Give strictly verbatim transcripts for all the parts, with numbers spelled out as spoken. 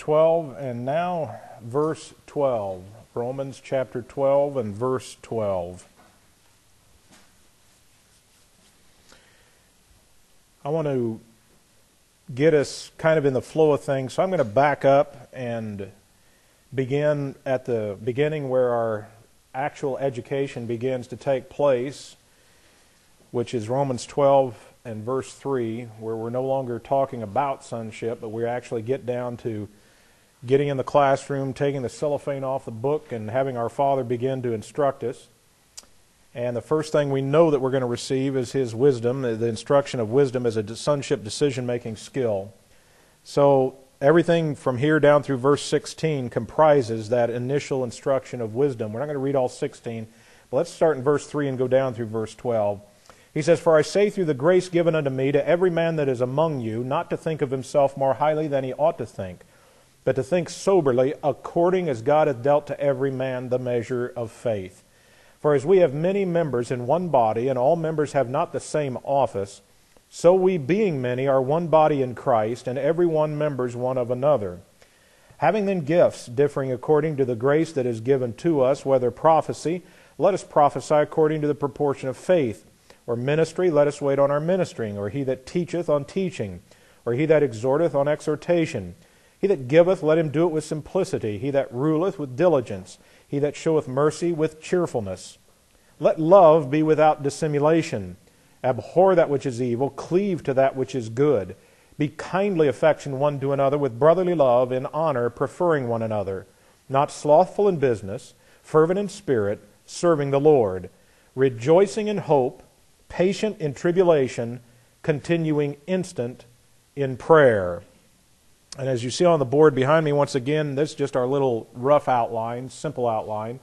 twelve, and now verse twelve. Romans chapter twelve and verse twelve. I want to get us kind of in the flow of things, so I'm going to back up and begin at the beginning where our actual education begins to take place, which is Romans twelve and verse three, where we're no longer talking about sonship, but we actually get down to getting in the classroom, taking the cellophane off the book, and having our Father begin to instruct us. And the first thing we know that we're going to receive is His wisdom, the instruction of wisdom as a sonship decision-making skill. So everything from here down through verse sixteen comprises that initial instruction of wisdom. We're not going to read all sixteen, but let's start in verse three and go down through verse twelve. He says, "For I say through the grace given unto me to every man that is among you, not to think of himself more highly than he ought to think, but to think soberly, according as God hath dealt to every man the measure of faith. For as we have many members in one body, and all members have not the same office, so we, being many, are one body in Christ, and every one members one of another. Having then gifts differing according to the grace that is given to us, whether prophecy, let us prophesy according to the proportion of faith, or ministry, let us wait on our ministering, or he that teacheth on teaching, or he that exhorteth on exhortation. He that giveth, let him do it with simplicity, he that ruleth with diligence, he that showeth mercy with cheerfulness. Let love be without dissimulation. Abhor that which is evil, cleave to that which is good. Be kindly affectioned one to another with brotherly love, in honor, preferring one another. Not slothful in business, fervent in spirit, serving the Lord. Rejoicing in hope, patient in tribulation, continuing instant in prayer." And as you see on the board behind me, once again, this is just our little rough outline, simple outline.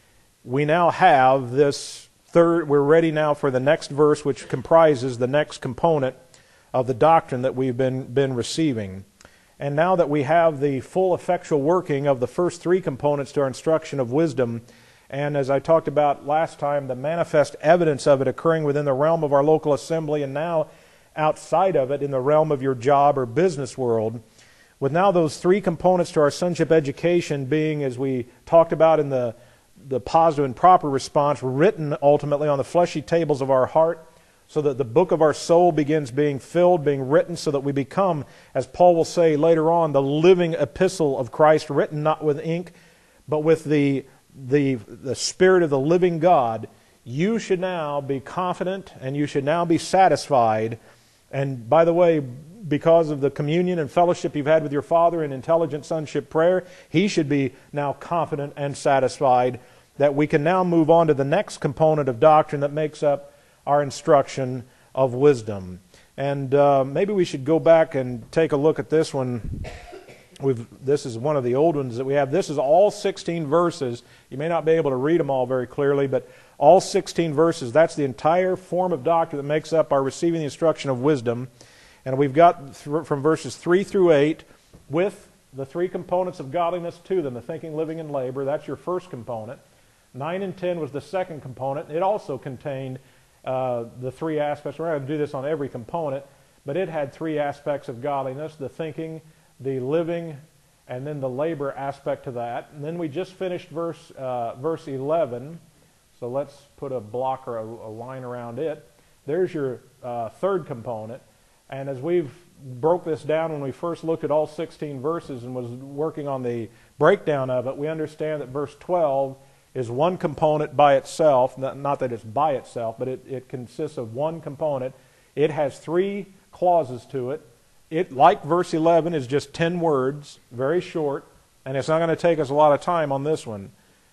We now have this third, we're ready now for the next verse, which comprises the next component of the doctrine that we've been, been receiving. And now that we have the full effectual working of the first three components to our instruction of wisdom, and as I talked about last time, the manifest evidence of it occurring within the realm of our local assembly, and now outside of it in the realm of your job or business world, with now those three components to our sonship education being, as we talked about in the, the positive and proper response, written ultimately on the fleshy tables of our heart, so that the book of our soul begins being filled, being written, so that we become, as Paul will say later on, the living epistle of Christ, written not with ink, but with the, the, the Spirit of the living God. You should now be confident, and you should now be satisfied. And by the way, because of the communion and fellowship you've had with your Father in intelligent sonship prayer, He should be now confident and satisfied that we can now move on to the next component of doctrine that makes up our instruction of wisdom. And uh, maybe we should go back and take a look at this one. We've, this is one of the old ones that we have. This is all sixteen verses. You may not be able to read them all very clearly, but all sixteen verses, that's the entire form of doctrine that makes up our receiving the instruction of wisdom. And we've got th- from verses three through eight, with the three components of godliness to them, the thinking, living, and labor. That's your first component. nine and ten was the second component. It also contained uh, the three aspects. We're not going to do this on every component, but it had three aspects of godliness: the thinking, the living, and then the labor aspect to that. And then we just finished verse uh, verse eleven. So let's put a block or a, a line around it. There's your uh, third component. And as we've broke this down when we first looked at all sixteen verses and was working on the breakdown of it, we understand that verse twelve is one component by itself. Not, not that it's by itself, but it, it consists of one component. It has three clauses to it. It, like verse eleven, is just ten words, very short, and it's not going to take us a lot of time on this one.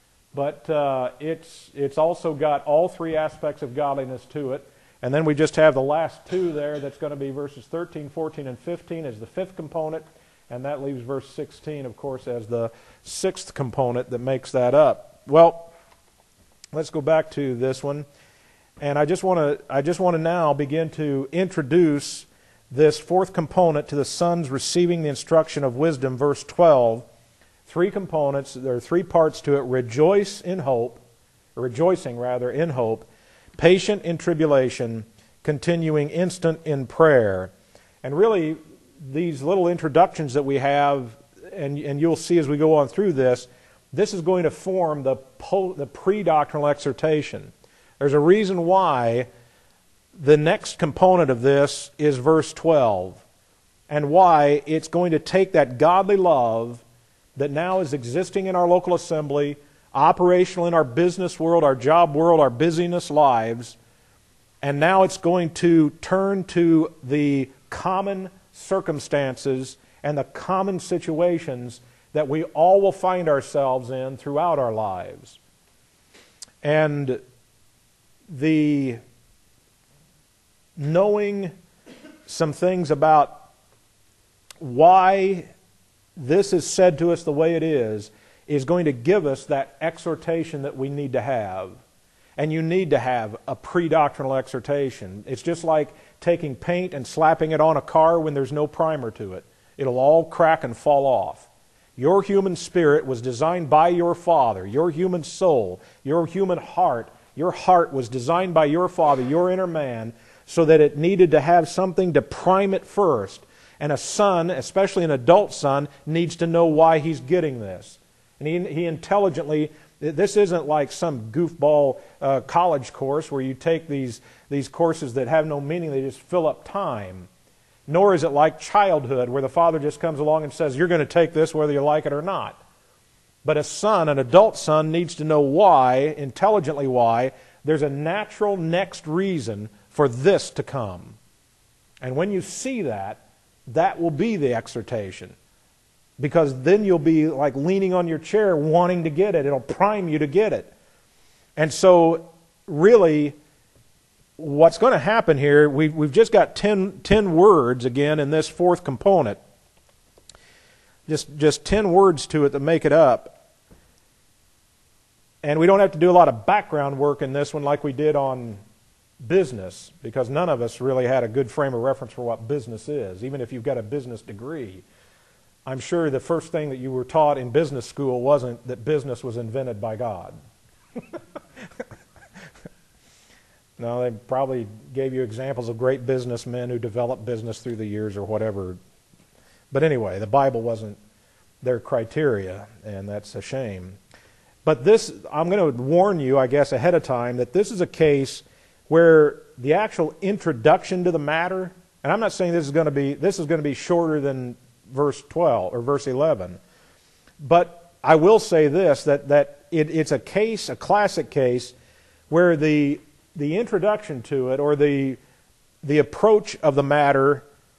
But uh, it's, it's also got all three aspects of godliness to it. And then we just have the last two there. That's going to be verses thirteen, fourteen, and fifteen as the fifth component. And that leaves verse sixteen, of course, as the sixth component that makes that up. Well, let's go back to this one. And I just want to I just want to now begin to introduce this fourth component to the Son's receiving the instruction of wisdom, verse twelve. Three components. There are three parts to it. Rejoice in hope, or rejoicing rather, in hope. Patient in tribulation, continuing instant in prayer. And really, these little introductions that we have and, and you'll see as we go on through this, this is going to form the, po the pre-doctrinal exhortation. There's a reason why the next component of this is verse twelve, and why it's going to take that godly love that now is existing in our local assembly, operational in our business world, our job world, our busyness lives, and now it's going to turn to the common circumstances and the common situations that we all will find ourselves in throughout our lives. And the knowing some things about why this is said to us the way it is, is going to give us that exhortation that we need to have. And you need to have a pre-doctrinal exhortation. It's just like taking paint and slapping it on a car when there's no primer to it. It'll all crack and fall off. Your human spirit was designed by your Father. Your human soul, your human heart, your heart was designed by your Father, your inner man, so that it needed to have something to prime it first. And a son, especially an adult son, needs to know why he's getting this. And he, he intelligently, this isn't like some goofball uh, college course where you take these, these courses that have no meaning, they just fill up time. Nor is it like childhood where the father just comes along and says, you're going to take this whether you like it or not. But a son, an adult son, needs to know why, intelligently why, there's a natural next reason for this to come. And when you see that, that will be the exhortation. Because then you'll be like leaning on your chair wanting to get it. It'll prime you to get it. And so really, what's going to happen here, we've, we've just got ten, ten words again in this fourth component. Just, just ten words to it to make it up. And we don't have to do a lot of background work in this one like we did on business, because none of us really had a good frame of reference for what business is, even if you've got a business degree. I'm sure the first thing that you were taught in business school wasn't that business was invented by God. No, they probably gave you examples of great businessmen who developed business through the years or whatever. But anyway, the Bible wasn't their criteria, and that's a shame. But this, I'm going to warn you, I guess, ahead of time, that this is a case where the actual introduction to the matter, and I'm not saying this is going to be, this is going to be shorter than verse twelve or verse eleven, but I will say this, that, that it, it's a case, a classic case, where the, the introduction to it, or the, the approach of the matter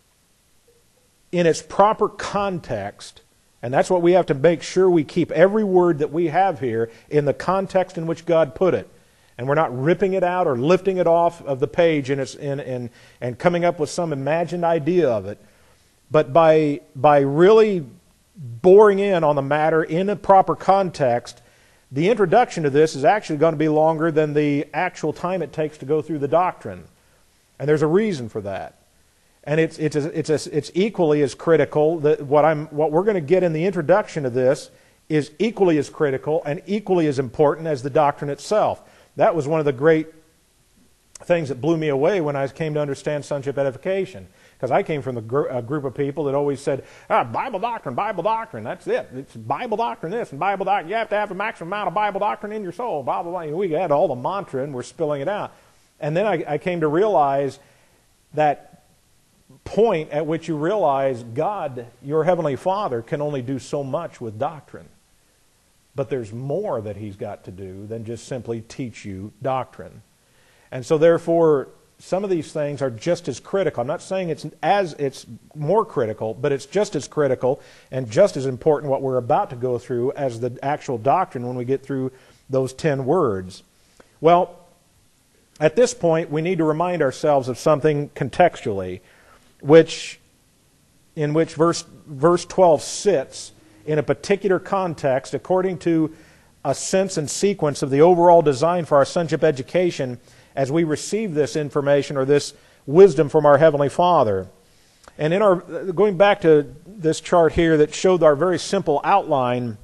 in its proper context, and that's what we have to make sure we keep every word that we have here in the context in which God put it. And we're not ripping it out or lifting it off of the page and, it's in, in, and coming up with some imagined idea of it. But by, by really boring in on the matter in a proper context, the introduction to this is actually going to be longer than the actual time it takes to go through the doctrine. And there's a reason for that. And it's, it's, a, it's, a, it's equally as critical, that what, I'm, what we're going to get in the introduction to this is equally as critical and equally as important as the doctrine itself. That was one of the great things that blew me away when I came to understand sonship edification. Because I came from the gr a group of people that always said, ah, Bible doctrine, Bible doctrine, that's it. It's Bible doctrine this and Bible doctrine. You have to have a maximum amount of Bible doctrine in your soul. Blah, blah, blah. We had all the mantra and we're spilling it out. And then I, I came to realize that point at which you realize God, your Heavenly Father, can only do so much with doctrine. But there's more that He's got to do than just simply teach you doctrine. And so therefore, some of these things are just as critical. I'm not saying it's as it's more critical, but it's just as critical and just as important what we're about to go through as the actual doctrine when we get through those ten words. Well, at this point, we need to remind ourselves of something contextually, which in which verse verse twelve sits in a particular context according to a sense and sequence of the overall design for our sonship education as we receive this information or this wisdom from our Heavenly Father. And in our going back to this chart here that showed our very simple outline,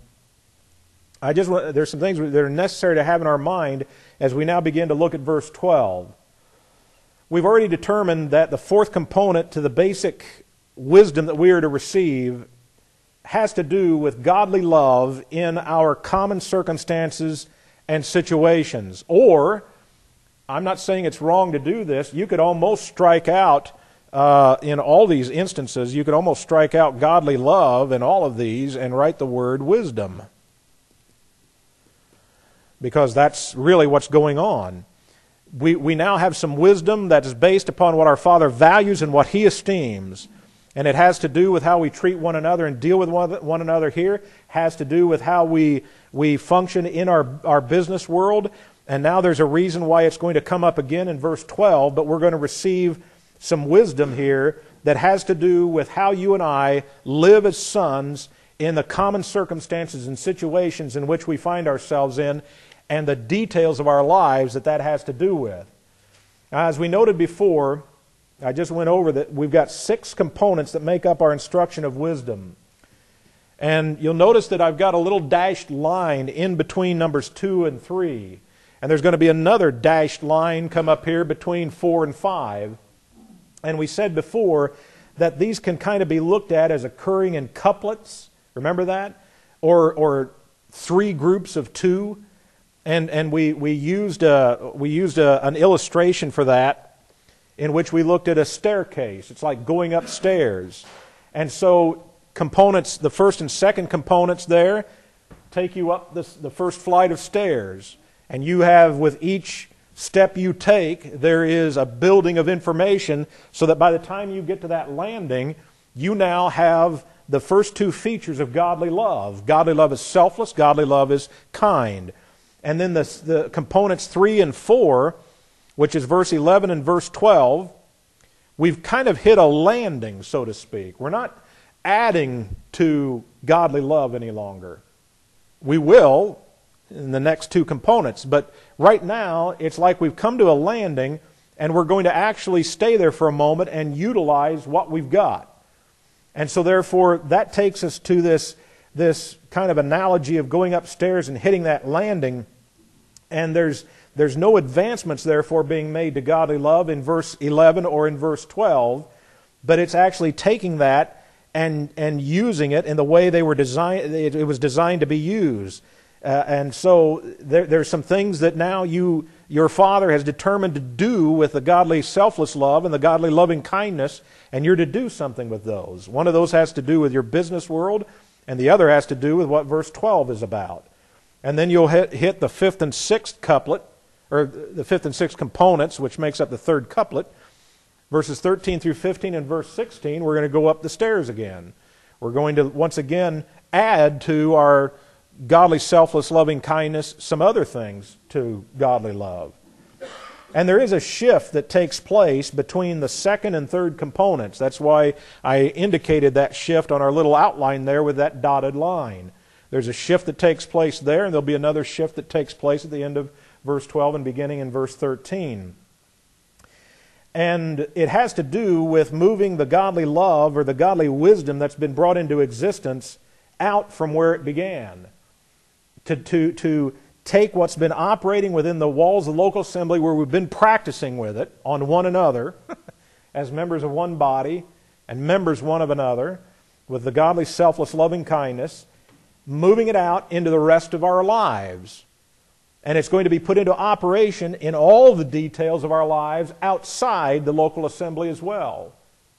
I just want, there's some things that are necessary to have in our mind as we now begin to look at verse twelve. We've already determined that the fourth component to the basic wisdom that we are to receive has to do with godly love in our common circumstances and situations. Or, I'm not saying it's wrong to do this, you could almost strike out, uh, in all these instances, you could almost strike out godly love in all of these and write the word wisdom. Because that's really what's going on. We, we now have some wisdom that is based upon what our Father values and what He esteems. And it has to do with how we treat one another and deal with one, one another here. Has to do with how we, we function in our, our business world. And now there's a reason why it's going to come up again in verse twelve. But we're going to receive some wisdom here that has to do with how you and I live as sons in the common circumstances and situations in which we find ourselves in, and the details of our lives that that has to do with. Now, as we noted before, I just went over that we've got six components that make up our instruction of wisdom. And you'll notice that I've got a little dashed line in between numbers two and three. And there's going to be another dashed line come up here between four and five. And we said before that these can kind of be looked at as occurring in couplets. Remember that? Or, or three groups of two. And, and we, we used, a, we used a, an illustration for that, in which we looked at a staircase. It's like going upstairs. And so components, the first and second components there, take you up this, the first flight of stairs. And you have, with each step you take, there is a building of information so that by the time you get to that landing, you now have the first two features of godly love. Godly love is selfless. Godly love is kind. And then the, the components three and four, which is verse eleven and verse twelve, we've kind of hit a landing, so to speak. We're not adding to godly love any longer. We will in the next two components, but right now it's like we've come to a landing and we're going to actually stay there for a moment and utilize what we've got. And so therefore that takes us to this, this kind of analogy of going upstairs and hitting that landing, and there's There's no advancements, therefore, being made to godly love in verse eleven or in verse twelve, but it's actually taking that and and using it in the way they were designed. It, it was designed to be used, uh, and so there, there's some things that now you your Father has determined to do with the godly selfless love and the godly loving kindness, and you're to do something with those. One of those has to do with your business world, and the other has to do with what verse twelve is about. And then you'll hit, hit the fifth and sixth couplet, or the fifth and sixth components, which makes up the third couplet. Verses thirteen through fifteen and verse sixteen, we're going to go up the stairs again. We're going to once again add to our godly, selfless, loving kindness some other things to godly love. And there is a shift that takes place between the second and third components. That's why I indicated that shift on our little outline there with that dotted line. There's a shift that takes place there, and there'll be another shift that takes place at the end of verse twelve and beginning in verse thirteen. And it has to do with moving the godly love or the godly wisdom that's been brought into existence out from where it began. To, to, to take what's been operating within the walls of the local assembly where we've been practicing with it on one another as members of one body and members one of another with the godly, selfless, loving kindness, moving it out into the rest of our lives. And it's going to be put into operation in all the details of our lives outside the local assembly as well.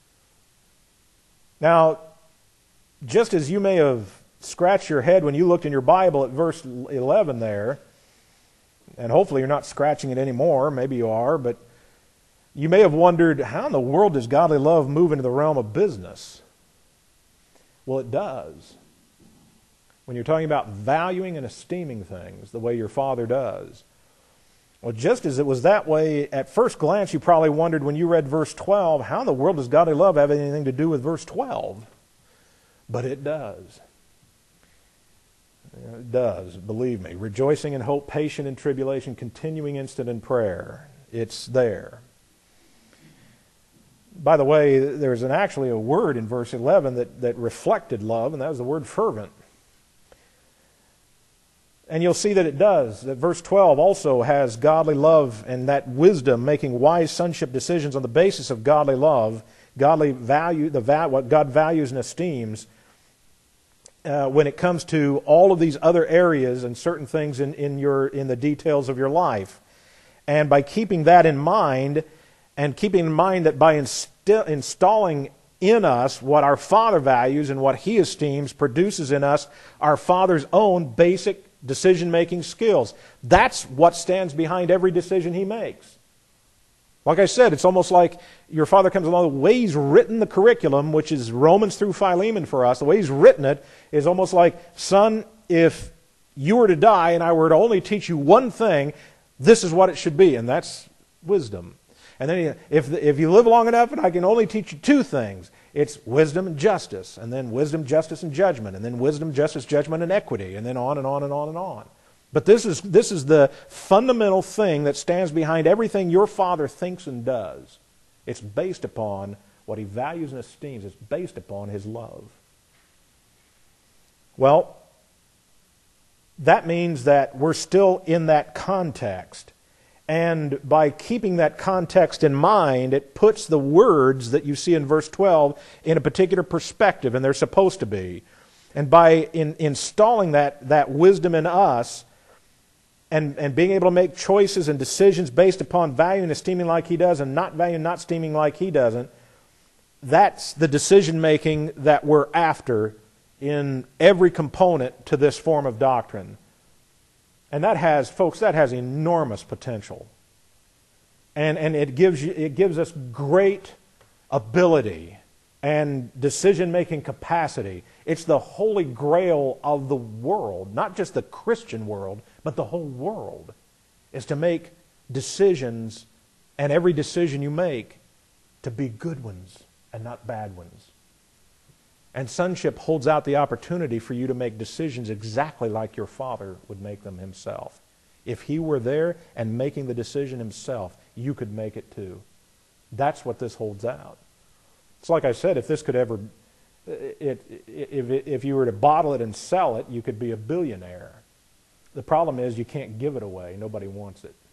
Now, just as you may have scratched your head when you looked in your Bible at verse eleven there, and hopefully you're not scratching it anymore, maybe you are, but you may have wondered, how in the world does godly love move into the realm of business? Well, it does. When you're talking about valuing and esteeming things the way your Father does. Well, just as it was that way, at first glance, you probably wondered when you read verse twelve, how in the world does godly love have anything to do with verse twelve? But it does. It does, believe me. Rejoicing in hope, patient in tribulation, continuing instant in prayer. It's there. By the way, there's an, actually a word in verse eleven that, that reflected love, and that was the word fervent. And you'll see that it does, that verse twelve also has godly love and that wisdom, making wise sonship decisions on the basis of godly love, godly value, the va- what God values and esteems. uh, when it comes to all of these other areas and certain things in, in, your, in the details of your life. And by keeping that in mind, and keeping in mind that by insti- installing in us what our Father values and what He esteems, produces in us our Father's own basic decision-making skills. That's what stands behind every decision He makes. Like I said, it's almost like your Father comes along, the way He's written the curriculum, which is Romans through Philemon for us, the way He's written it is almost like, son, if you were to die and I were to only teach you one thing, this is what it should be, and that's wisdom. And then if, if you live long enough and I can only teach you two things, it's wisdom and justice, and then wisdom, justice, and judgment, and then wisdom, justice, judgment, and equity, and then on and on and on and on. But this is, this is the fundamental thing that stands behind everything your Father thinks and does. It's based upon what He values and esteems. It's based upon His love. Well, that means that we're still in that context. And by keeping that context in mind, it puts the words that you see in verse twelve in a particular perspective, and they're supposed to be. And by in, installing that, that wisdom in us, and, and being able to make choices and decisions based upon valuing and esteeming like He does, and not valuing and not esteeming like He doesn't, that's the decision-making that we're after in every component to this form of doctrine. And that has, folks, that has enormous potential. And, and it gives you, it gives us great ability and decision-making capacity. It's the holy grail of the world, not just the Christian world, but the whole world, is to make decisions, and every decision you make, to be good ones and not bad ones. And sonship holds out the opportunity for you to make decisions exactly like your Father would make them Himself. If He were there and making the decision Himself, you could make it too. That's what this holds out. It's like I said, if this could ever, it, if, if you were to bottle it and sell it, you could be a billionaire. The problem is you can't give it away. Nobody wants it.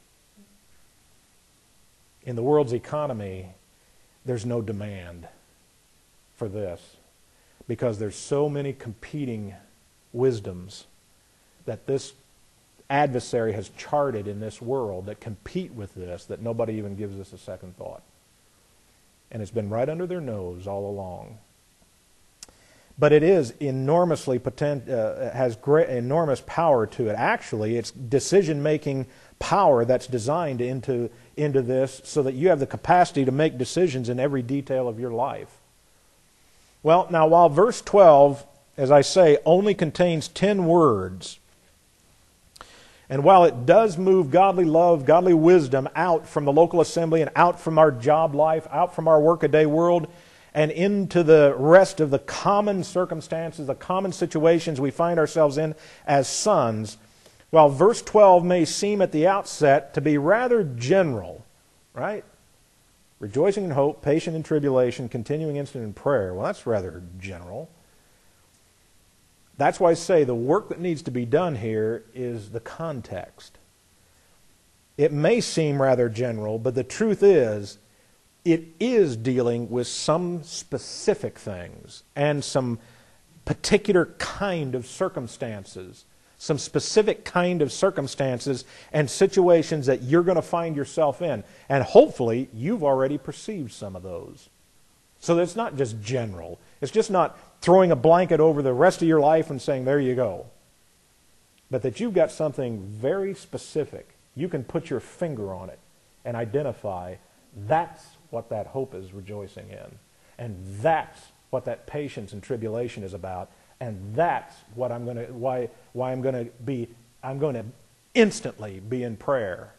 In the world's economy, there's no demand for this, because there's so many competing wisdoms that this adversary has charted in this world that compete with this, that nobody even gives us a second thought. And it's been right under their nose all along. But it is enormously potent, uh, has great, enormous power to it. Actually, it's decision-making power that's designed into, into this so that you have the capacity to make decisions in every detail of your life. Well, now, while verse twelve, as I say, only contains ten words, and while it does move godly love, godly wisdom out from the local assembly and out from our job life, out from our workaday world, and into the rest of the common circumstances, the common situations we find ourselves in as sons, while verse twelve may seem at the outset to be rather general, right? Rejoicing in hope, patient in tribulation, continuing instant in prayer. Well, that's rather general. That's why I say the work that needs to be done here is the context. It may seem rather general, but the truth is, it is dealing with some specific things and some particular kind of circumstances, some specific kind of circumstances and situations that you're going to find yourself in. And hopefully, you've already perceived some of those. So that it's not just general. It's just not throwing a blanket over the rest of your life and saying, there you go. But that you've got something very specific. You can put your finger on it and identify that's what that hope is rejoicing in. And that's what that patience and tribulation is about. And that's what I'm going to, why, why I'm going to be, I'm going to instantly be in prayer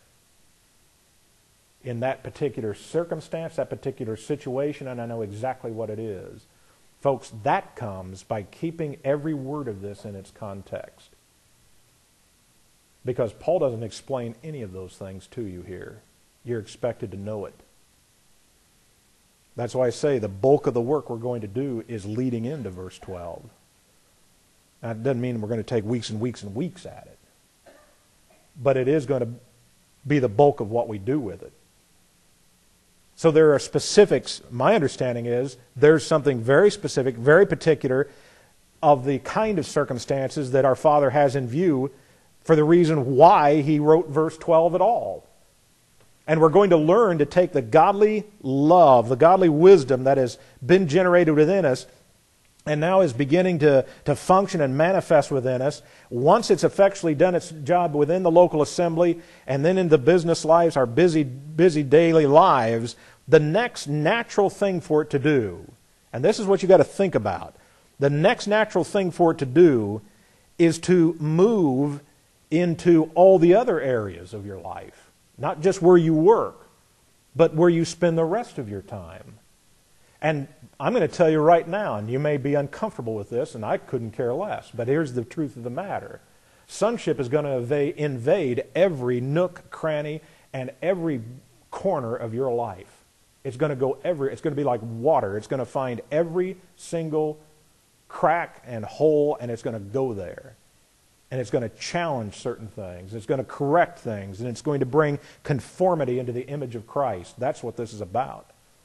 in that particular circumstance, that particular situation, and I know exactly what it is. Folks, that comes by keeping every word of this in its context. Because Paul doesn't explain any of those things to you here. You're expected to know it. That's why I say the bulk of the work we're going to do is leading into verse twelve. Now, it doesn't mean we're going to take weeks and weeks and weeks at it. But it is going to be the bulk of what we do with it. So there are specifics. My understanding is there's something very specific, very particular of the kind of circumstances that our Father has in view for the reason why He wrote verse twelve at all. And we're going to learn to take the godly love, the godly wisdom that has been generated within us and now is beginning to, to function and manifest within us. Once it's effectually done its job within the local assembly and then in the business lives, our busy, busy daily lives, the next natural thing for it to do, and this is what you've got to think about, the next natural thing for it to do is to move into all the other areas of your life. Not just where you work, but where you spend the rest of your time. And I'm going to tell you right now, and you may be uncomfortable with this, and I couldn't care less, but here's the truth of the matter. Sonship is going to invade every nook, cranny, and every corner of your life. It's going to go every, it's going to be like water. It's going to find every single crack and hole, and it's going to go there. And it's going to challenge certain things. It's going to correct things. And it's going to bring conformity into the image of Christ. That's what this is about.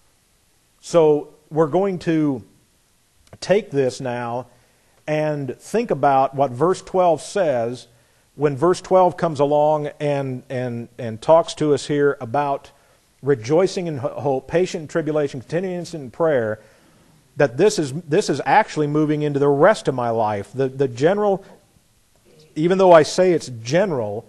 So we're going to take this now and think about what verse twelve says when verse twelve comes along and, and, and talks to us here about rejoicing in hope, patient in tribulation, continuance in prayer, that this is, this is actually moving into the rest of my life. The, the general... Even though I say it's general,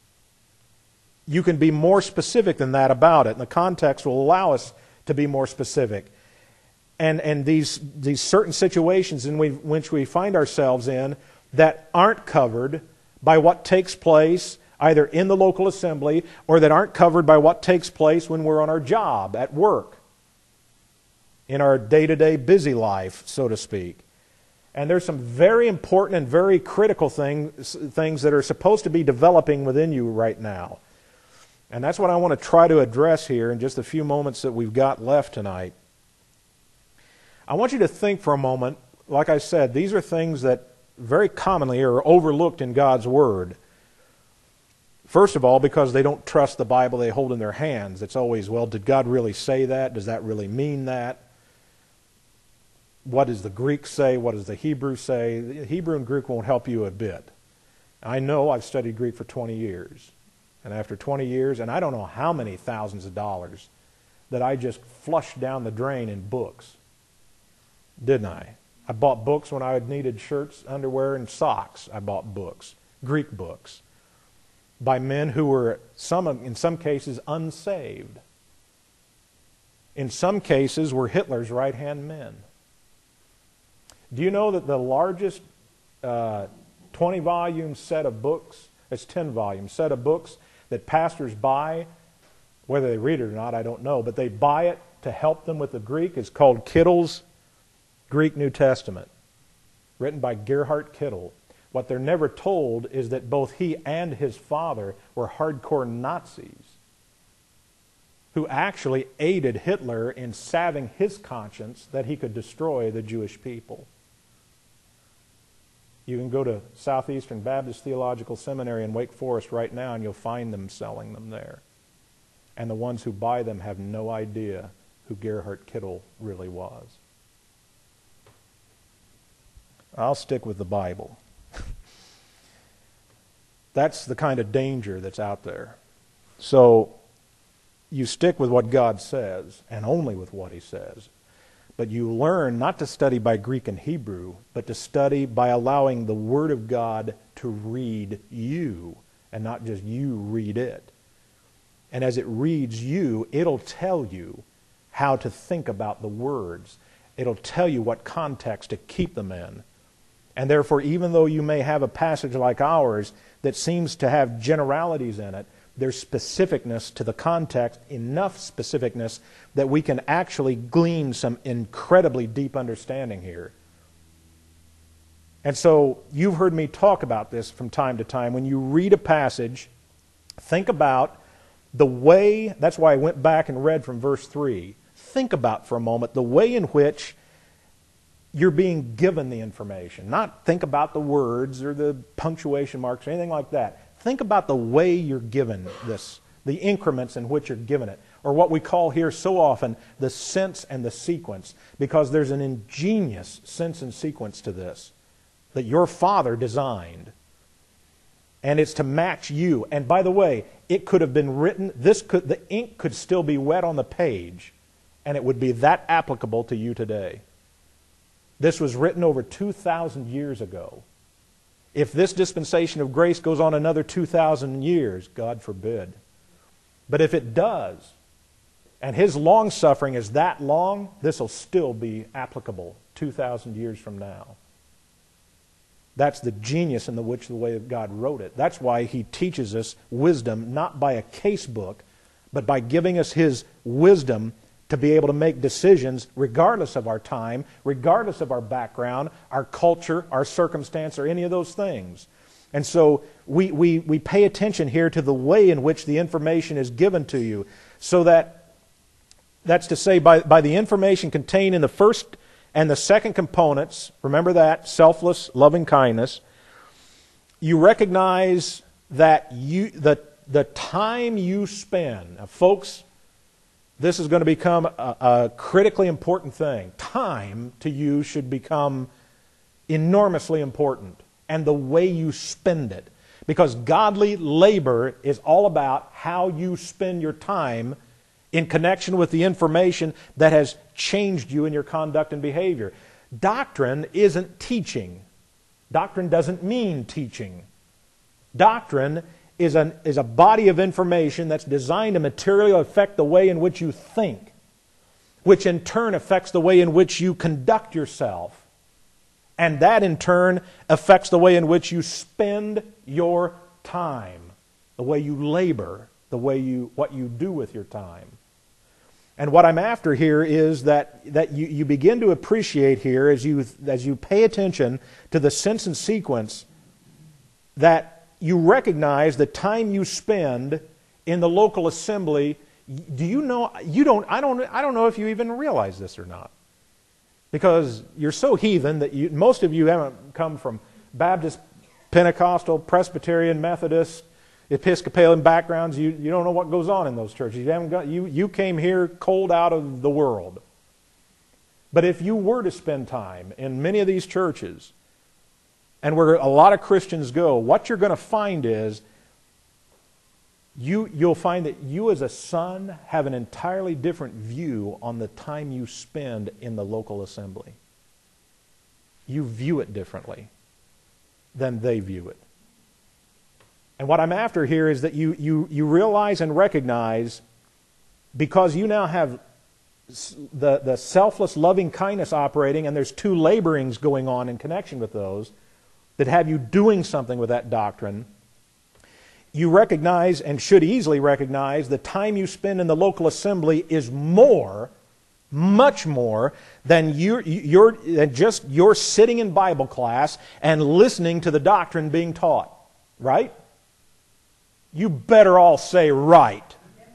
you can be more specific than that about it. And the context will allow us to be more specific. And, and these, these certain situations in we, which we find ourselves in that aren't covered by what takes place either in the local assembly or that aren't covered by what takes place when we're on our job, at work, in our day-to-day busy life, so to speak. And there's some very important and very critical things, things that are supposed to be developing within you right now. And that's what I want to try to address here in just a few moments that we've got left tonight. I want you to think for a moment, like I said, these are things that very commonly are overlooked in God's Word. First of all, because they don't trust the Bible they hold in their hands. It's always, well, did God really say that? Does that really mean that? What does the Greek say? What does the Hebrew say? The Hebrew and Greek won't help you a bit. I know I've studied Greek for twenty years. And after twenty years, and I don't know how many thousands of dollars that I just flushed down the drain in books. Didn't I? I bought books when I needed shirts, underwear, and socks. I bought books, Greek books, by men who were, some in some cases, unsaved. In some cases, were Hitler's right-hand men. Do you know that the largest uh, twenty-volume set of books, it's ten-volume set of books that pastors buy, whether they read it or not, I don't know, but they buy it to help them with the Greek, is called Kittle's Greek New Testament, written by Gerhard Kittel. What they're never told is that both he and his father were hardcore Nazis who actually aided Hitler in salving his conscience that he could destroy the Jewish people. You can go to Southeastern Baptist Theological Seminary in Wake Forest right now and you'll find them selling them there. And the ones who buy them have no idea who Gerhard Kittel really was. I'll stick with the Bible. That's the kind of danger that's out there. So you stick with what God says, and only with what He says. But you learn not to study by Greek and Hebrew, but to study by allowing the Word of God to read you, and not just you read it. And as it reads you, it'll tell you how to think about the words. It'll tell you what context to keep them in. And therefore, even though you may have a passage like ours that seems to have generalities in it, there's specificness to the context, enough specificness that we can actually glean some incredibly deep understanding here. And so you've heard me talk about this from time to time. When you read a passage, think about the way, that's why I went back and read from verse three. Think about for a moment the way in which you're being given the information. Not think about the words or the punctuation marks or anything like that. Think about the way you're given this, the increments in which you're given it, or what we call here so often the sense and the sequence, because there's an ingenious sense and sequence to this. that your Father designed. And it's to match you. And by the way, it could have been written, this could, the ink could still be wet on the page, and it would be that applicable to you today. This was written over two thousand years ago. If this dispensation of grace goes on another two thousand years, God forbid. But if it does, and His long-suffering is that long, this will still be applicable two thousand years from now. That's the genius in the which the way that God wrote it. That's why He teaches us wisdom, not by a case book, but by giving us His wisdom to be able to make decisions regardless of our time, regardless of our background, our culture, our circumstance, or any of those things. And so we, we, we pay attention here to the way in which the information is given to you, so that, that's to say, by, by the information contained in the first and the second components, remember that, selfless, loving kindness, you recognize that you the, the time you spend, now folks, this is going to become a, a critically important thing. Time to you should become enormously important, and the way you spend it. Because godly labor is all about how you spend your time in connection with the information that has changed you in your conduct and behavior. Doctrine isn't teaching. Doctrine doesn't mean teaching. Doctrine is, an, is a body of information that's designed to materially affect the way in which you think, which in turn affects the way in which you conduct yourself. And that in turn affects the way in which you spend your time, the way you labor, the way you, what you do with your time. And what I'm after here is that, that you, you begin to appreciate here as you, as you pay attention to the sense and sequence, that you recognize the time you spend in the local assembly. Do you know, you don't, I don't, I don't know if you even realize this or not. Because you're so heathen that you, most of you haven't come from Baptist, Pentecostal, Presbyterian, Methodist, Episcopalian backgrounds. You, you don't know what goes on in those churches. You haven't got, you, you came here cold out of the world. But if you were to spend time in many of these churches, and where a lot of Christians go, what you're going to find is you, you'll find that you as a son have an entirely different view on the time you spend in the local assembly. You view it differently than they view it. And what I'm after here is that you, you, you realize and recognize, because you now have the, the selfless loving kindness operating, and there's two laborings going on in connection with those, that have you doing something with that doctrine, you recognize and should easily recognize the time you spend in the local assembly is more, much more, than you're, you're, than just you're sitting in Bible class and listening to the doctrine being taught. Right? You better all say right.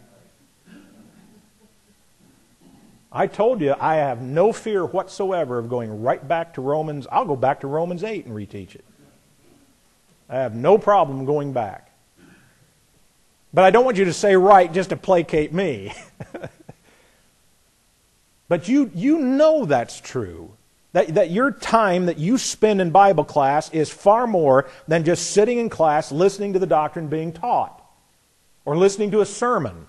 I told you I have no fear whatsoever of going right back to Romans. I'll go back to Romans eight and reteach it. I have no problem going back. But I don't want you to say right just to placate me. But you, you know that's true. That, that your time that you spend in Bible class is far more than just sitting in class listening to the doctrine being taught or listening to a sermon.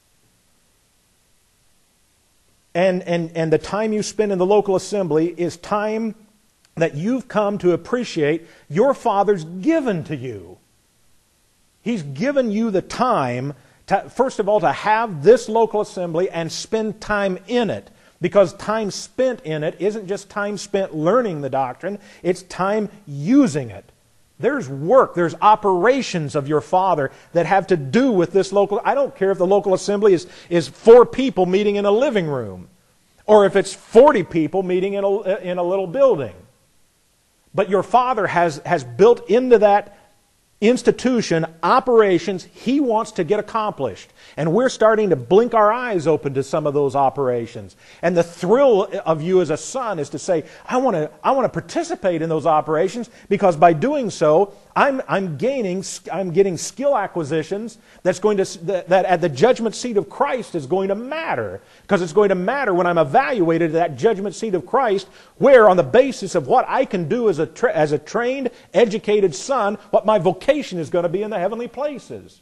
And, and, and the time you spend in the local assembly is time that you've come to appreciate your Father's given to you. He's given you the time, to, first of all, to have this local assembly and spend time in it. Because time spent in it isn't just time spent learning the doctrine, it's time using it. There's work, there's operations of your Father that have to do with this local. I don't care if the local assembly is, is four people meeting in a living room, or if it's forty people meeting in a, in a little building. But your Father has, has built into that institution operations He wants to get accomplished. And we're starting to blink our eyes open to some of those operations. And the thrill of you as a son is to say, I want to, I want to participate in those operations, because by doing so, I'm, I'm gaining, I'm getting skill acquisitions that's going to, that, that at the judgment seat of Christ is going to matter. Because it's going to matter when I'm evaluated at that judgment seat of Christ, where on the basis of what I can do as a, tra- as a trained, educated son, what my vocation is going to be in the heavenly places.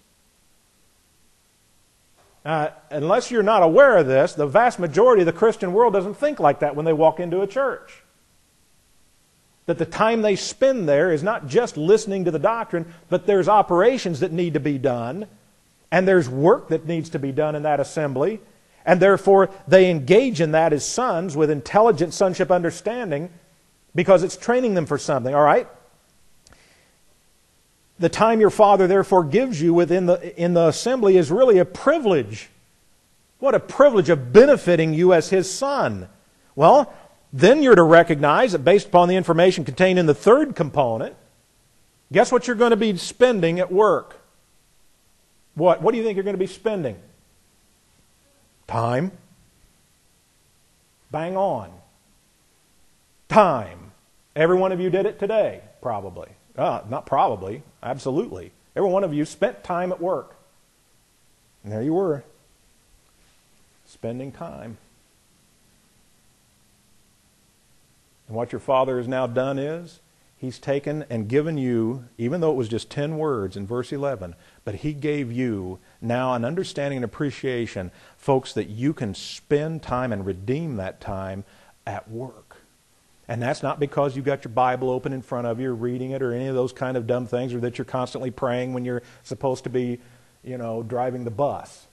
Uh, unless you're not aware of this, the vast majority of the Christian world doesn't think like that when they walk into a church. That the time they spend there is not just listening to the doctrine, but there's operations that need to be done, and there's work that needs to be done in that assembly, and therefore they engage in that as sons with intelligent sonship understanding because it's training them for something, all right? The time your Father therefore gives you within the, in the assembly is really a privilege. What a privilege of benefiting you as His son. Well, then you're to recognize that based upon the information contained in the third component, guess what you're going to be spending at work? What? What do you think you're going to be spending? Time. Bang on. Time. Every one of you did it today, probably. Uh, not probably, absolutely. Every one of you spent time at work. And there you were, spending time. And what your Father has now done is, He's taken and given you, even though it was just ten words in verse eleven, but He gave you now an understanding and appreciation, folks, that you can spend time and redeem that time at work. And that's not because you've got your Bible open in front of you, or reading it, or any of those kind of dumb things, or that you're constantly praying when you're supposed to be, you know, driving the bus.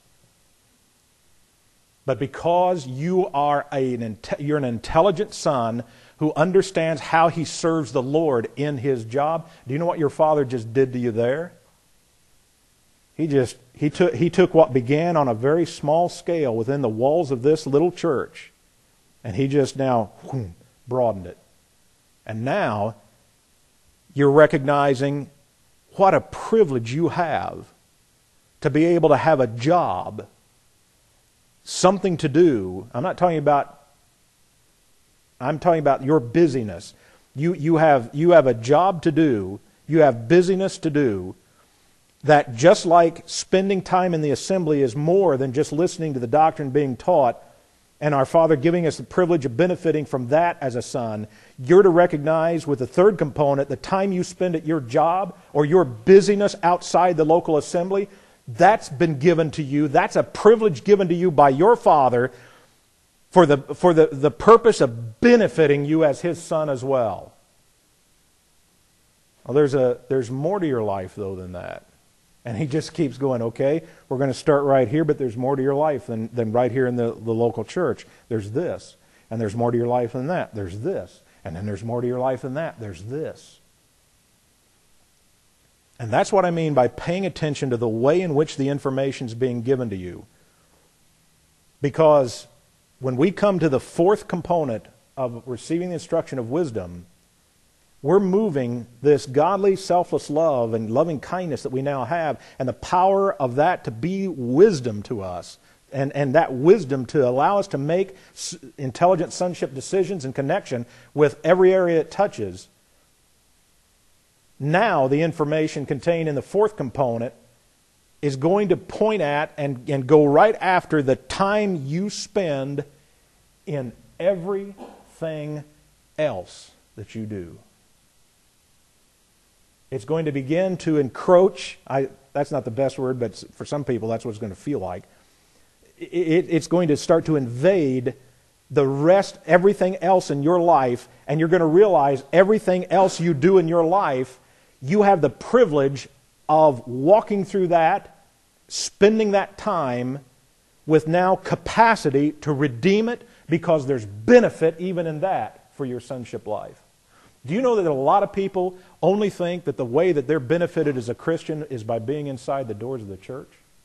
But because you are a, an, you're an intelligent son who understands how he serves the Lord in his job, do you know what your Father just did to you there? He just, he took, he took what began on a very small scale within the walls of this little church, and He just now whoom, broadened it. And now you're recognizing what a privilege you have to be able to have a job, something to do. I'm not talking about, I'm talking about your busyness. You, you, have, you have a job to do, you have busyness to do, that just like spending time in the assembly is more than just listening to the doctrine being taught, and our Father giving us the privilege of benefiting from that as a son, you're to recognize with the third component, the time you spend at your job or your busyness outside the local assembly, that's been given to you. That's a privilege given to you by your Father for the, for the, the purpose of benefiting you as His son as well. Well, there's, a, there's more to your life, though, than that. And He just keeps going, okay, we're going to start right here, but there's more to your life than, than right here in the, the local church. There's this. And there's more to your life than that. There's this. And then there's more to your life than that. There's this. And that's what I mean by paying attention to the way in which the information is being given to you. Because when we come to the fourth component of receiving the instruction of wisdom, we're moving this godly, selfless love and loving kindness that we now have, and the power of that to be wisdom to us, and, and that wisdom to allow us to make intelligent sonship decisions in connection with every area it touches. Now the information contained in the fourth component is going to point at and, and go right after the time you spend in everything else that you do. It's going to begin to encroach. I, that's not the best word, but for some people that's what it's going to feel like. It, it's going to start to invade the rest, everything else in your life, and you're going to realize everything else you do in your life, you have the privilege of walking through that, spending that time with now capacity to redeem it, because there's benefit even in that for your sonship life. Do you know that a lot of people only think that the way that they're benefited as a Christian is by being inside the doors of the church?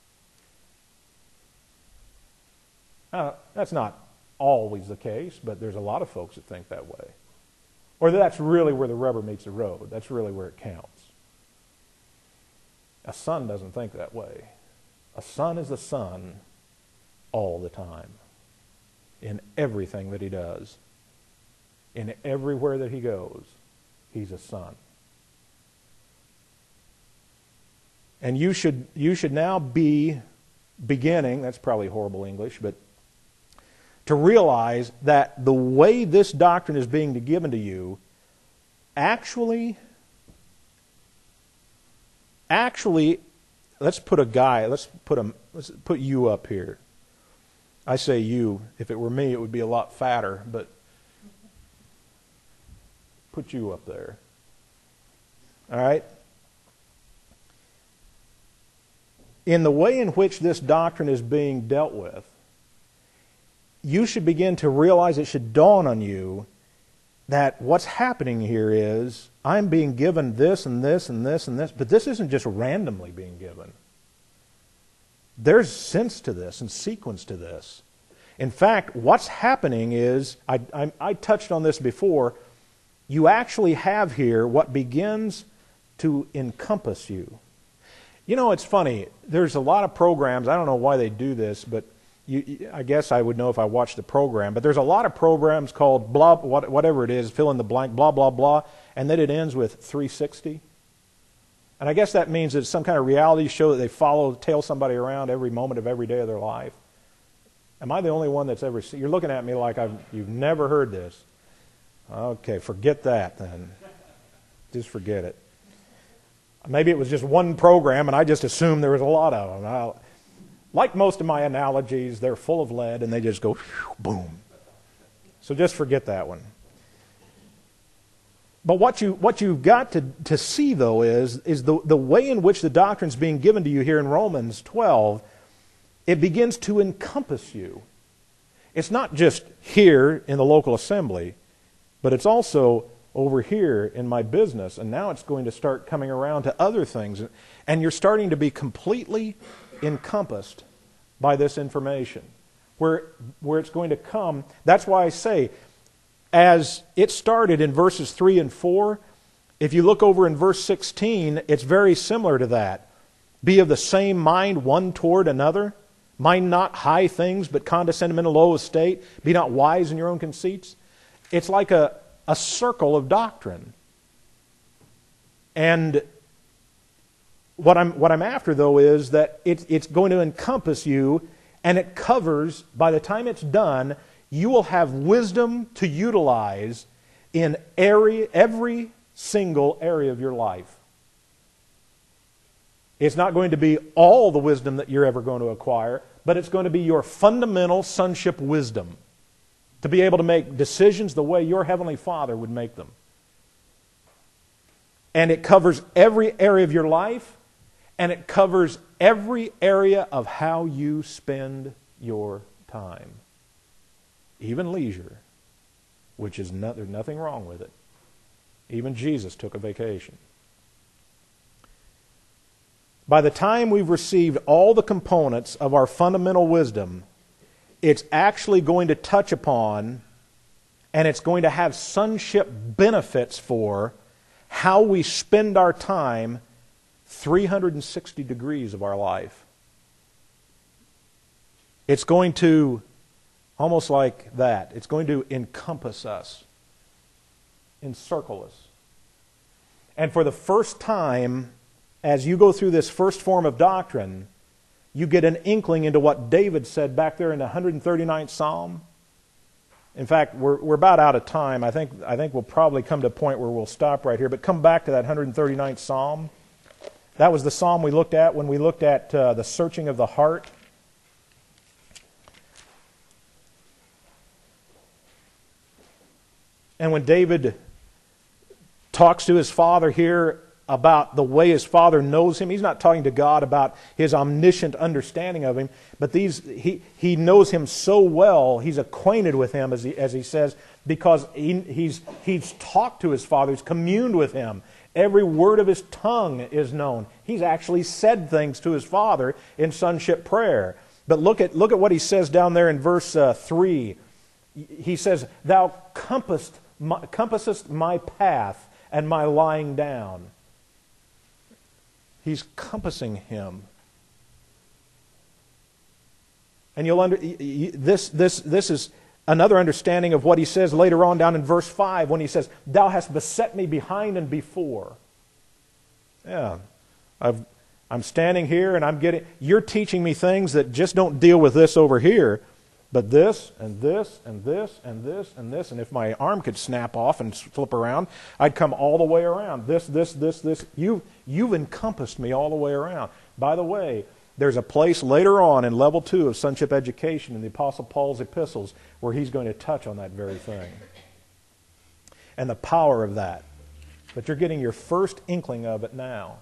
Uh, that's not always the case, but there's a lot of folks that think that way. Or that's really where the rubber meets the road. That's really where it counts. A son doesn't think that way. A son is a son all the time, in everything that he does. In everywhere that he goes, he's a son. And you should, you should now be beginning, that's probably horrible English, but to realize that the way this doctrine is being given to you actually, actually, let's put a guy, let's put a, let's put you up here. I say you. If it were me, it would be a lot fatter, but put you up there. All right? In the way in which this doctrine is being dealt with, you should begin to realize, it should dawn on you, that what's happening here is I'm being given this and this and this and this, but this isn't just randomly being given. There's sense to this and sequence to this. In fact, what's happening is, I, I, I touched on this before, you actually have here what begins to encompass you. You know, it's funny, there's a lot of programs, I don't know why they do this, but you, I guess I would know if I watched the program, but there's a lot of programs called blah, whatever it is, fill in the blank, blah, blah, blah, and then it ends with three sixty. And I guess that means it's some kind of reality show that they follow, tail somebody around every moment of every day of their life. Am I the only one that's ever seen? You're looking at me like I've, you've never heard this. Okay, forget that then. Just forget it. Maybe it was just one program and I just assumed there was a lot of them. I'll, like most of my analogies, they're full of lead and they just go, whew, boom. So just forget that one. But what, you, what you've got to, to see, though, is, is the, the way in which the doctrine is being given to you here in Romans twelve, it begins to encompass you. It's not just here in the local assembly, but it's also over here in my business, and now it's going to start coming around to other things. And you're starting to be completely encompassed by this information. Where, where it's going to come, that's why I say, as it started in verses three and four, if you look over in verse sixteen, it's very similar to that. Be of the same mind one toward another. Mind not high things, but condescend in a low estate. Be not wise in your own conceits. It's like a, a circle of doctrine. And what I'm, what I'm after, though, is that it, it's going to encompass you, and it covers, by the time it's done, you will have wisdom to utilize in area, every single area of your life. It's not going to be all the wisdom that you're ever going to acquire, but it's going to be your fundamental sonship wisdom to be able to make decisions the way your Heavenly Father would make them. And it covers every area of your life, and it covers every area of how you spend your time. Even leisure, which is not, there's nothing wrong with it. Even Jesus took a vacation. By the time we've received all the components of our fundamental wisdom, it's actually going to touch upon, and it's going to have sonship benefits for how we spend our time three hundred sixty degrees of our life. It's going to, almost like that, it's going to encompass us, encircle us. And for the first time, as you go through this first form of doctrine, you get an inkling into what David said back there in the one hundred thirty-ninth Psalm. In fact, we're, we're about out of time. I think, I think we'll probably come to a point where we'll stop right here. But come back to that one hundred thirty-ninth Psalm. That was the psalm we looked at when we looked at uh, the searching of the heart. And when David talks to his father here about the way his father knows him, he's not talking to God about his omniscient understanding of him, but these he, he knows him so well, he's acquainted with him, as he, as he says, because he, he's, he's talked to his father, he's communed with him. Every word of his tongue is known. He's actually said things to his father in sonship prayer. But look at, look at what he says down there in verse uh, three. He says, Thou compassest my, compassest my path and my lying down. He's compassing him. And you'll under this this this is another understanding of what he says later on down in verse five when he says, Thou hast beset me behind and before. Yeah. I've I'm standing here and I'm getting, you're teaching me things that just don't deal with this over here, but this and this and this and this and this. And if my arm could snap off and flip around, I'd come all the way around. This, this, this, this. You, you've encompassed me all the way around. By the way, there's a place later on in level two of sonship education in the Apostle Paul's epistles where he's going to touch on that very thing. And the power of that. But you're getting your first inkling of it now.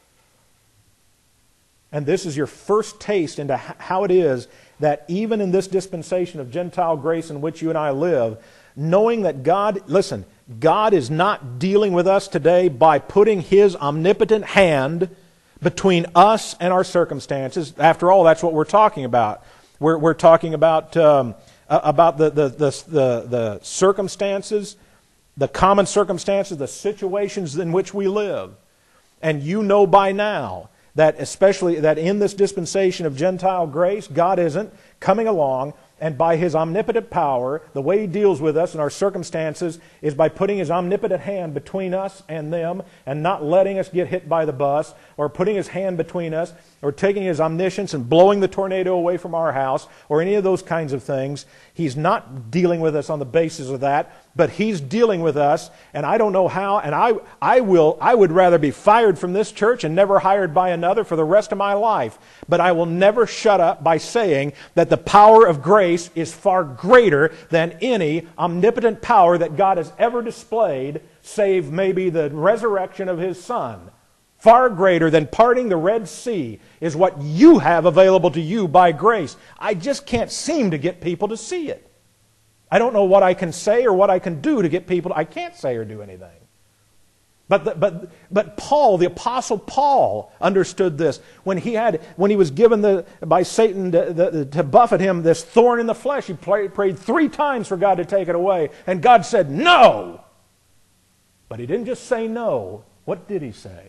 And this is your first taste into how it is that even in this dispensation of Gentile grace in which you and I live, knowing that God, listen, God is not dealing with us today by putting His omnipotent hand between us and our circumstances. After all, that's what we're talking about. We're, we're talking about, um, about the, the, the, the, the circumstances, the common circumstances, the situations in which we live. And you know by now that especially that in this dispensation of Gentile grace, God isn't coming along and by His omnipotent power, the way He deals with us in our circumstances is by putting His omnipotent hand between us and them and not letting us get hit by the bus or putting His hand between us or taking His omniscience and blowing the tornado away from our house or any of those kinds of things. He's not dealing with us on the basis of that, but He's dealing with us, and I don't know how, and I, I will, I would rather be fired from this church and never hired by another for the rest of my life. But I will never shut up by saying that the power of grace is far greater than any omnipotent power that God has ever displayed, save maybe the resurrection of His Son. Far greater than parting the Red Sea is what you have available to you by grace. I just can't seem to get people to see it. I don't know what I can say or what I can do to get people. I can't say or do anything. But the, but but Paul, the Apostle Paul, understood this when he had when he was given the by Satan to, the, to buffet him this thorn in the flesh. He prayed, prayed three times for God to take it away, and God said no. But He didn't just say no. What did He say?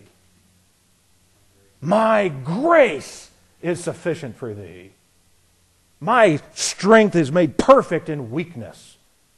My grace is sufficient for thee. My strength is made perfect in weakness.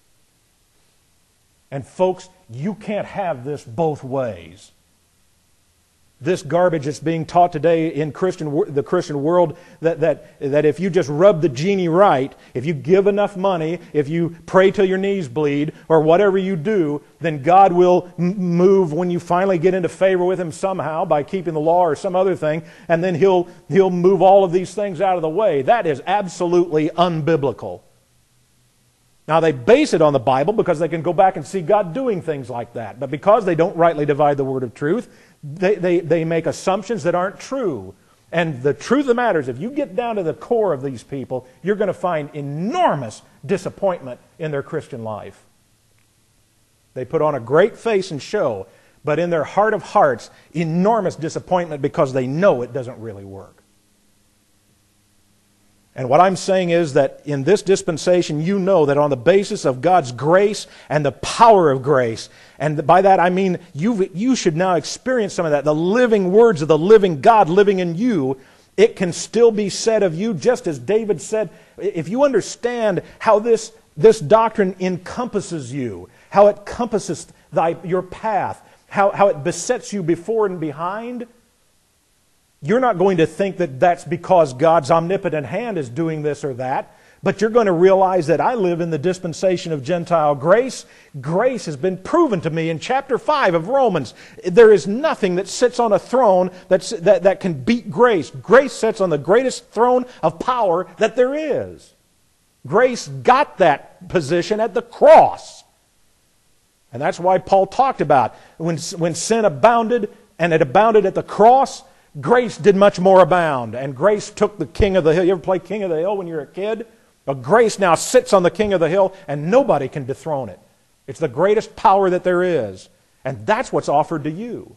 And folks, you can't have this both ways. This garbage that's being taught today in Christian, the Christian world, that, that, that if you just rub the genie right, if you give enough money, if you pray till your knees bleed, or whatever you do, then God will m- move when you finally get into favor with Him somehow by keeping the law or some other thing, and then He'll, he'll move all of these things out of the way. That is absolutely unbiblical. Now, they base it on the Bible because they can go back and see God doing things like that. But because they don't rightly divide the word of truth, they, they, they make assumptions that aren't true. And the truth of the matter is, if you get down to the core of these people, you're going to find enormous disappointment in their Christian life. They put on a great face and show, but in their heart of hearts, enormous disappointment because they know it doesn't really work. And what I'm saying is that in this dispensation, you know that on the basis of God's grace and the power of grace, and by that I mean you you should now experience some of that, the living words of the living God living in you, it can still be said of you, just as David said, if you understand how this, this doctrine encompasses you, how it compasses thy, your path, how, how it besets you before and behind, you're not going to think that that's because God's omnipotent hand is doing this or that, but you're going to realize that I live in the dispensation of Gentile grace. Grace has been proven to me in chapter five of Romans. There is nothing that sits on a throne that's, that, that can beat grace. Grace sits on the greatest throne of power that there is. Grace got that position at the cross. And that's why Paul talked about when, when sin abounded, and it abounded at the cross, grace did much more abound, and grace took the king of the hill. You ever play king of the hill when you're a kid? Well, grace now sits on the king of the hill, and nobody can dethrone it. It's the greatest power that there is, and that's what's offered to you.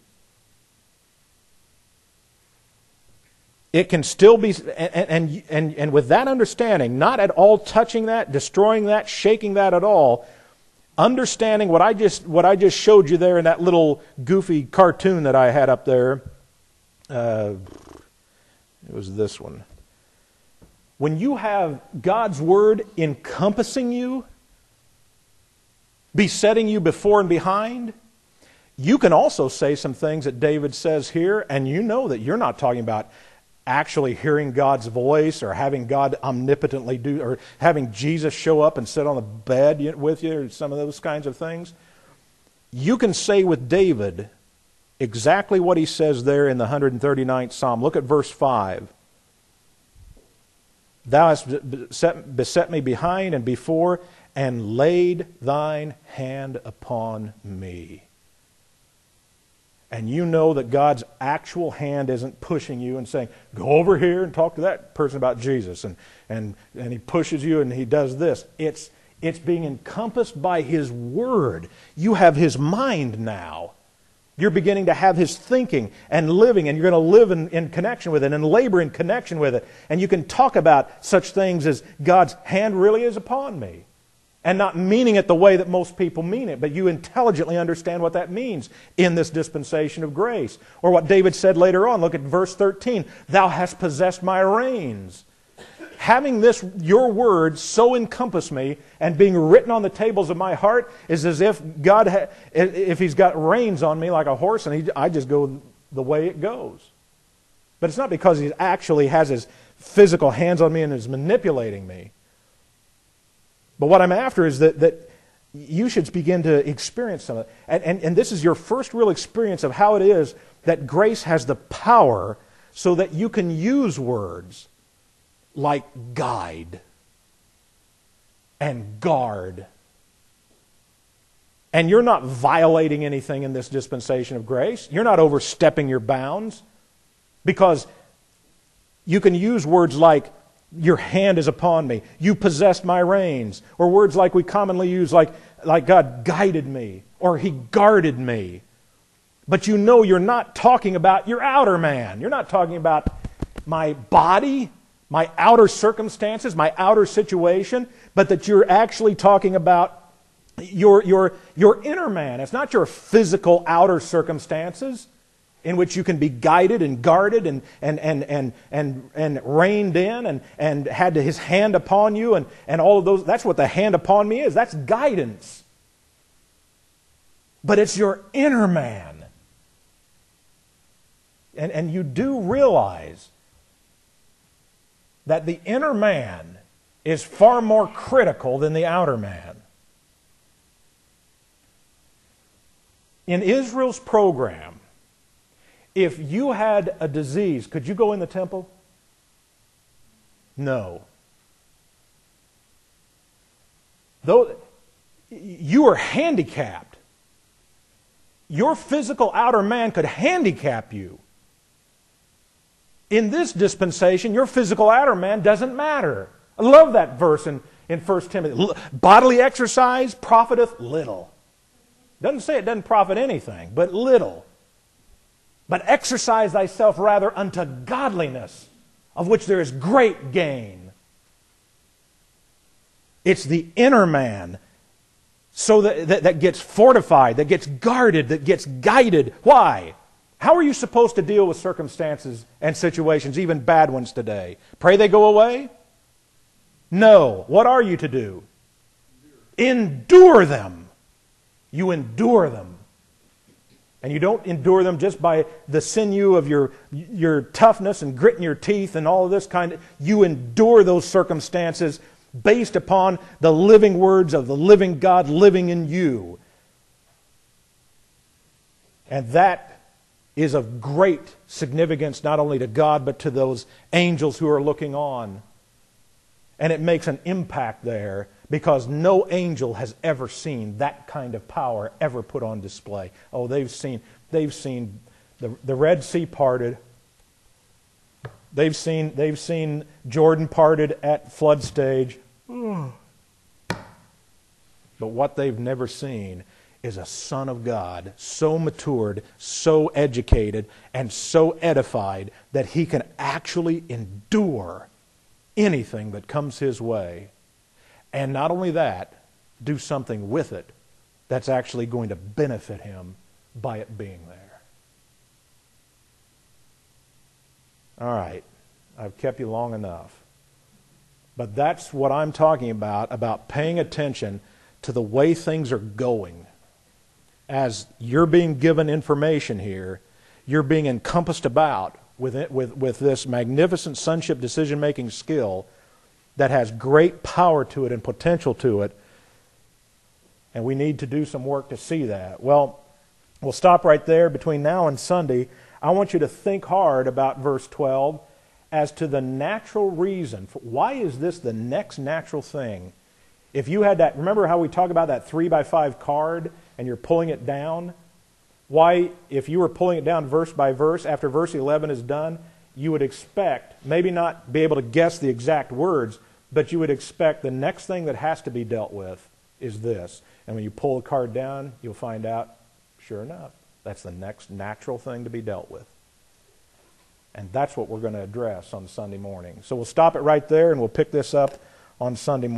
It can still be, and, and, and, and with that understanding, not at all touching that, destroying that, shaking that at all, understanding what I just what I just showed you there in that little goofy cartoon that I had up there. Uh, it was this one. When you have God's Word encompassing you, besetting you before and behind, You can also say some things that David says here, and you know that you're not talking about actually hearing God's voice or having God omnipotently do, or having Jesus show up and sit on the bed with you, or some of those kinds of things. You can say with David exactly what he says there in the one hundred thirty-ninth Psalm. Look at verse five. Thou hast beset, beset me behind and before, and laid thine hand upon me. And you know that God's actual hand isn't pushing you and saying, go over here and talk to that person about Jesus. And, and, and he pushes you and he does this. It's, it's being encompassed by his word. You have his mind now. You're beginning to have his thinking and living, and you're going to live in, in connection with it and labor in connection with it. And you can talk about such things as God's hand really is upon me. And not meaning it the way that most people mean it, but you intelligently understand what that means in this dispensation of grace. Or what David said later on, look at verse thirteen, thou hast possessed my reins. Having this, your word, so encompass me and being written on the tables of my heart is as if God, ha- if He's got reins on me like a horse, and he, I just go the way it goes. But it's not because He actually has His physical hands on me and is manipulating me. But what I'm after is that, that you should begin to experience some of it. And, and, and this is your first real experience of how it is that grace has the power so that you can use words like guide and guard. And you're not violating anything in this dispensation of grace. You're not overstepping your bounds, because you can use words like, your hand is upon me, you possessed my reins, or words like we commonly use, like, like God guided me, or He guarded me. But you know you're not talking about your outer man. You're not talking about my body, my outer circumstances, my outer situation, but that you're actually talking about your, your, your inner man. It's not your physical outer circumstances in which you can be guided and guarded and and and and and, and reined in and, and had His hand upon you and, and all of those. That's what the hand upon me is. That's guidance. But it's your inner man. And, and you do realize that the inner man is far more critical than the outer man. In Israel's program, if you had a disease, could you go in the temple? No. Though you were handicapped, your physical outer man could handicap you. In this dispensation, your physical outer man doesn't matter. I love that verse in, in First Timothy. Bodily exercise profiteth little. Doesn't say it doesn't profit anything, but little. But exercise thyself rather unto godliness, of which there is great gain. It's the inner man so that, that, that gets fortified, that gets guarded, that gets guided. Why? How are you supposed to deal with circumstances and situations, even bad ones today? Pray they go away? No. What are you to do? Endure them. You endure them. And you don't endure them just by the sinew of your, your toughness and gritting your teeth and all of this kind of... You endure those circumstances based upon the living words of the living God living in you. And that is of great significance not only to God but to those angels who are looking on. And it makes an impact there, because no angel has ever seen that kind of power ever put on display. Oh, they've seen, they've seen the, the Red Sea parted. They've seen, they've seen Jordan parted at flood stage. But what they've never seen is a Son of God so matured, so educated, and so edified that He can actually endure anything that comes His way. And not only that, do something with it that's actually going to benefit Him by it being there. All right, I've kept you long enough. But that's what I'm talking about, about paying attention to the way things are going. as you're being given information here, you're being encompassed about with, it, with, with this magnificent sonship decision-making skill that has great power to it and potential to it, and we need to do some work to see that. Well, we'll stop right there. Between now and Sunday, I want you to think hard about verse twelve as to the natural reason. For, why is this the next natural thing? If you had that, remember how we talk about that three by five card and you're pulling it down? Why, if you were pulling it down verse by verse, after verse eleven is done, you would expect, maybe not be able to guess the exact words, but you would expect the next thing that has to be dealt with is this. And when you pull the card down, you'll find out, sure enough, that's the next natural thing to be dealt with. And that's what we're going to address on Sunday morning. So we'll stop it right there and we'll pick this up on Sunday morning.